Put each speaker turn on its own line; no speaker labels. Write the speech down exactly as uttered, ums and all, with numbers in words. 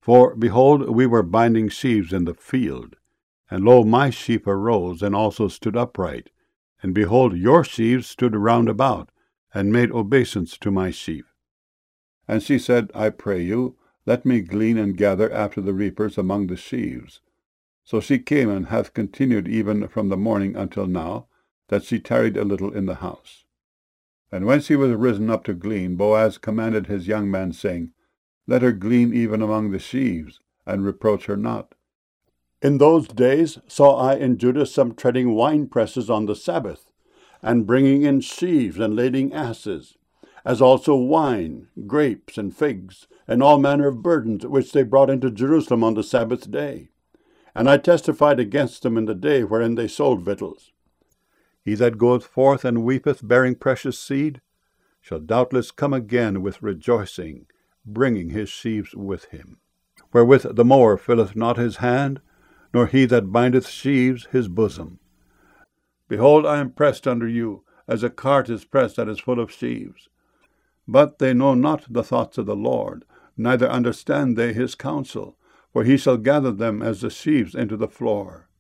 For, behold, we were binding sheaves in the field, and lo, my sheep arose, and also stood upright. And behold, your sheaves stood round about, and made obeisance to my sheep. And she said, I pray you, let me glean and gather after the reapers among the sheaves. So she came, and hath continued even from the morning until now, that she tarried a little in the house. And when she was risen up to glean, Boaz commanded his young man, saying, Let her glean even among the sheaves, and reproach her not. In those days saw I in Judah some treading winepresses on the Sabbath, and bringing in sheaves and lading asses, as also wine, grapes, and figs, and all manner of burdens, which they brought into Jerusalem on the Sabbath day. And I testified against them in the day wherein they sold victuals. He that goeth forth and weepeth, bearing precious seed, shall doubtless come again with rejoicing, bringing his sheaves with him. Wherewith the mower filleth not his hand, nor he that bindeth sheaves his bosom. Behold, I am pressed under you, as a cart is pressed that is full of sheaves. But they know not the thoughts of the Lord, neither understand they his counsel, for he shall gather them as the sheaves into the floor.